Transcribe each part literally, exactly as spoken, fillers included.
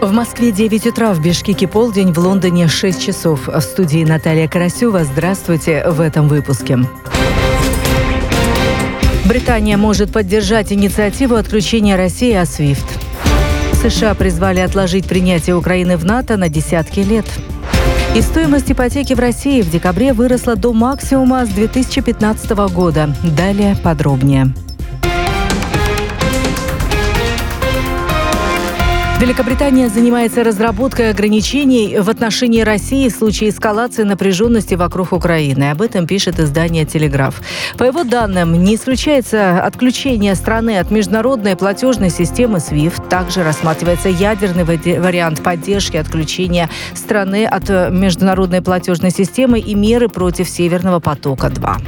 В Москве девять утра, в Бишкеке полдень, в Лондоне шесть часов. В студии Наталья Карасева. Здравствуйте в этом выпуске. Британия может поддержать инициативу отключения России от свифт. США призвали отложить принятие Украины в НАТО на десятки лет. И стоимость ипотеки в России в декабре выросла до максимума с две тысячи пятнадцатого года. Далее подробнее. Великобритания занимается разработкой ограничений в отношении России в случае эскалации напряженности вокруг Украины. Об этом пишет издание «Телеграф». По его данным, не исключается отключение страны от международной платежной системы свифт. Также рассматривается ядерный вариант поддержки отключения страны от международной платежной системы и меры против Северного потока-два.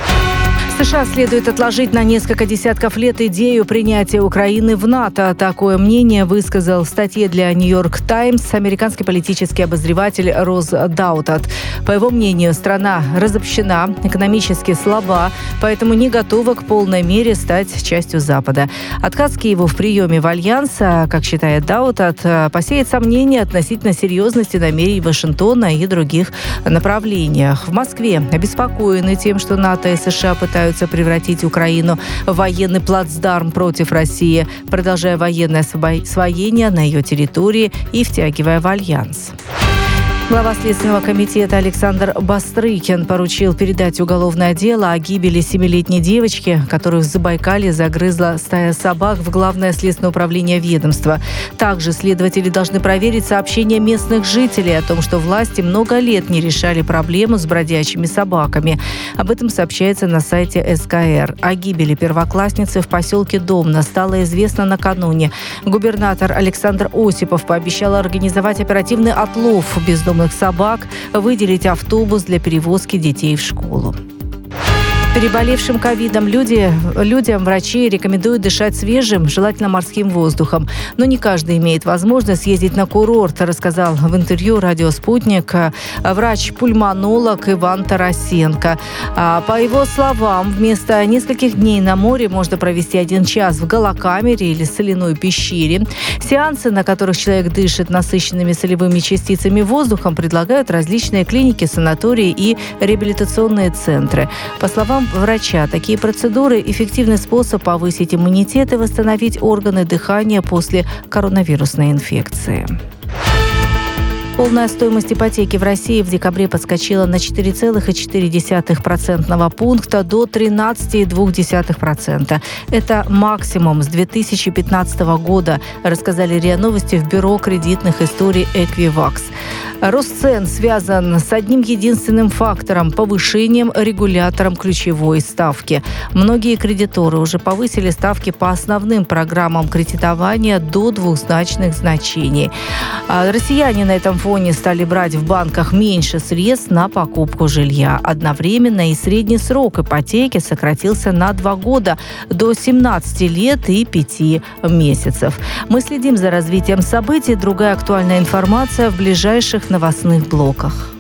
США следует отложить на несколько десятков лет идею принятия Украины в НАТО. Такое мнение высказал в статье для «Нью-Йорк Таймс» американский политический обозреватель Роз Даутат. По его мнению, страна разобщена, экономически слаба, поэтому не готова к полной мере стать частью Запада. Отказ Киеву в приеме в Альянс, как считает Даутат, посеет сомнения относительно серьезности намерений Вашингтона и других направлениях. В Москве обеспокоены тем, что НАТО и США пытаются превратить Украину в военный плацдарм против России, продолжая военное освоение на ее территории и втягивая в альянс. Глава Следственного комитета Александр Бастрыкин поручил передать уголовное дело о гибели семилетней девочки, которую в Забайкалье загрызла стая собак, в Главное следственное управление ведомства. Также следователи должны проверить сообщения местных жителей о том, что власти много лет не решали проблему с бродячими собаками. Об этом сообщается на сайте эс ка эр. О гибели первоклассницы в поселке Домна стало известно накануне. Губернатор Александр Осипов пообещал организовать оперативный отлов бездомных собак, выделить автобус для перевозки детей в школу. Переболевшим ковидом люди, людям врачи рекомендуют дышать свежим, желательно морским воздухом. Но не каждый имеет возможность съездить на курорт, рассказал в интервью «Радио Спутник» врач-пульмонолог Иван Тарасенко. По его словам, вместо нескольких дней на море можно провести один час в галокамере или соляной пещере. Сеансы, на которых человек дышит насыщенными солевыми частицами воздухом, предлагают различные клиники, санатории и реабилитационные центры. По словам врача, такие процедуры – эффективный способ повысить иммунитет и восстановить органы дыхания после коронавирусной инфекции. Полная стоимость ипотеки в России в декабре подскочила на четыре целых четыре десятых процентного пункта до тринадцать целых две десятых процента. Это максимум с две тысячи пятнадцатого года, рассказали РИА Новости в бюро кредитных историй «Эквивакс». Рост цен связан с одним единственным фактором – повышением регулятором ключевой ставки. Многие кредиторы уже повысили ставки по основным программам кредитования до двухзначных значений. А россияне на этом фоне стали брать в банках меньше средств на покупку жилья. Одновременно и средний срок ипотеки сократился на два года до семнадцати лет и пяти месяцев. Мы следим за развитием событий. Другая актуальная информация в ближайших новостных блоках.